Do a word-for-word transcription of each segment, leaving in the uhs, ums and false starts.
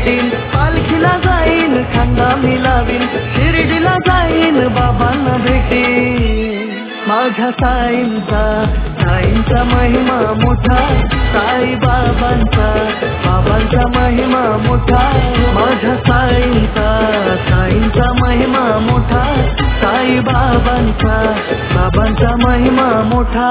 भेटीन, पालखीला जाईन खांदा मिलावीन, शिर्डीला जाईन बाबांना भेटीन. माझ्या साईंचा साईंचा महिमा मोठा, साई बाबांचा बाबांचा महिमा मोठा. माझ्या साईंचा साईंचा महिमा मोठा, साई बाबांचा बाबांचा महिमा मोठा.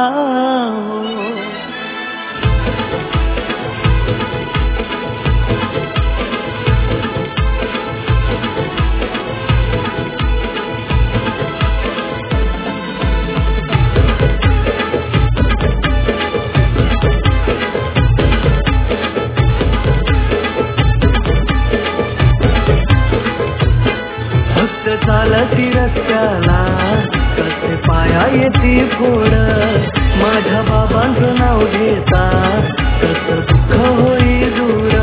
चालती रस्त्याला कसे पाया येते फोड, माझ्या बाबांचं नाव घेता कसं दुःख होई दूर.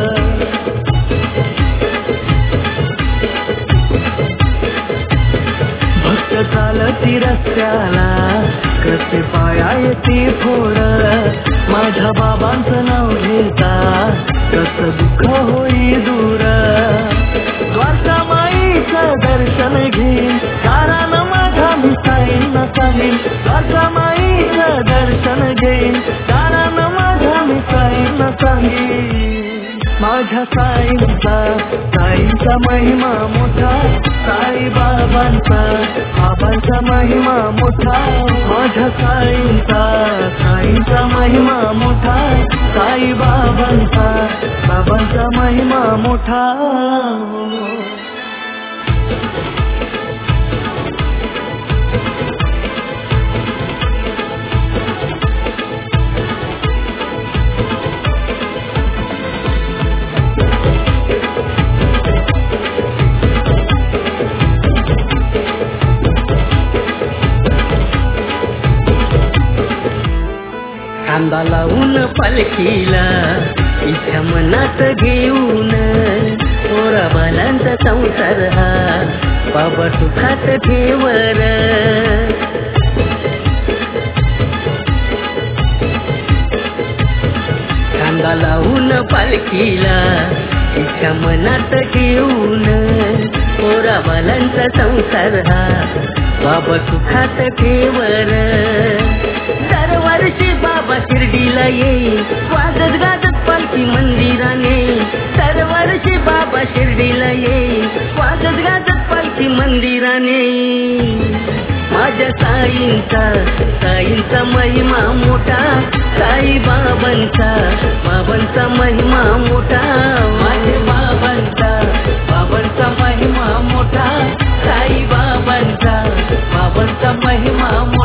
भक्त चालती रस्त्याला कसे पाया येते फोड, माझ्या बाबांचं नाव घेता कसं दुःख होई दूर. द्वारका माईचं दर्शन घेईन, कारण माझ्या मी साईंना सांगेन. द्वारका माईचं दर्शन घेईन, कारण माझ्या मी साईंना सांगेन. माझ्या साईंचा साईंचा महिमा मोठा, साई बाबांचा बाबांचा महिमा मोठा. माझ्या साईंचा साईंचा महिमा मोठा, साई बाबांचा बाबांचा महिमा मोठा. खांदा लावून पालखीला इच्छा मनात घेऊन, पोरा बालांचा संसार हा बाबा सुखात ठेवर. खांदा लावून पालखीला इच्छा मनात घेऊन, पोरा बालांचा संसार हा बाबा सुखात ठेवर. दरवर्षी बाबा शिर्डीला येईल, वाजत गाजत पालखी मंदिराने. दरवर्षी बाबा शिर्डीला येईल, वाजत गाजत पालखी मंदिराने. माझ्या साईंचा साईंचा महिमा मोठा, साई बाबांचा बाबांचा महिमा मोठा. माझ्या बाबांचा बाबांचा महिमा मोठा, साई बाबांचा बाबांचा महिमा मोठा.